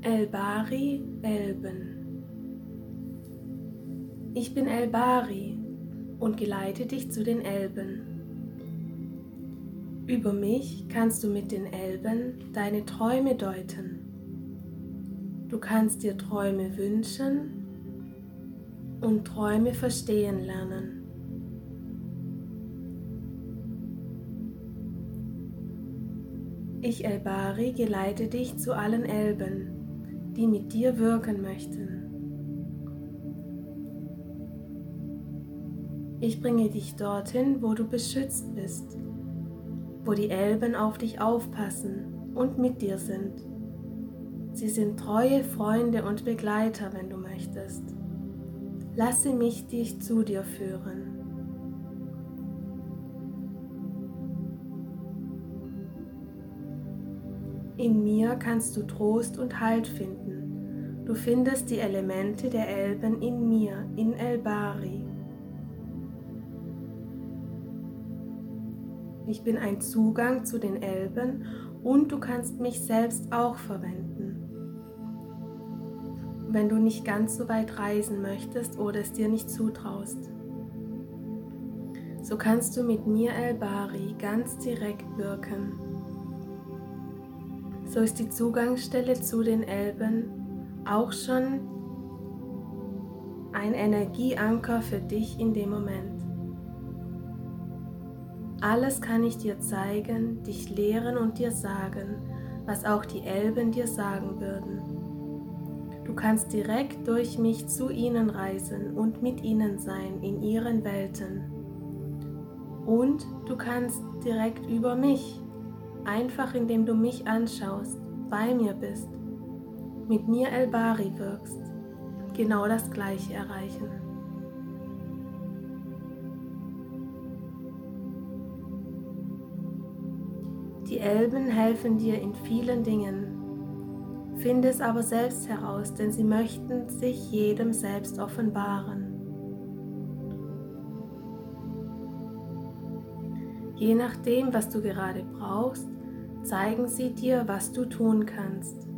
El-Bahri, Elben. Ich bin El-Bahri und geleite dich zu den Elben. Über mich kannst du mit den Elben deine Träume deuten. Du kannst dir Träume wünschen und Träume verstehen lernen. Ich, El-Bahri, geleite dich zu allen Elben, die mit dir wirken möchten. Ich bringe dich dorthin, wo du beschützt bist, wo die Elben auf dich aufpassen und mit dir sind. Sie sind treue Freunde und Begleiter, wenn du möchtest. Lasse mich dich zu dir führen. In mir kannst du Trost und Halt finden. Du findest die Elemente der Elben in mir, in El-Bahri. Ich bin ein Zugang zu den Elben und du kannst mich selbst auch verwenden. Wenn du nicht ganz so weit reisen möchtest oder es dir nicht zutraust. So kannst du mit mir, El-Bahri, ganz direkt wirken. So ist die Zugangsstelle zu den Elben auch schon ein Energieanker für dich in dem Moment. Alles kann ich dir zeigen, dich lehren und dir sagen, was auch die Elben dir sagen würden. Du kannst direkt durch mich zu ihnen reisen und mit ihnen sein in ihren Welten. Und du kannst direkt über mich, einfach indem du mich anschaust, bei mir bist, mit mir El-Bahri wirkst, genau das Gleiche erreichen. Die Elben helfen dir in vielen Dingen. Finde es aber selbst heraus, denn sie möchten sich jedem selbst offenbaren. Je nachdem, was du gerade brauchst, zeigen sie dir, was du tun kannst.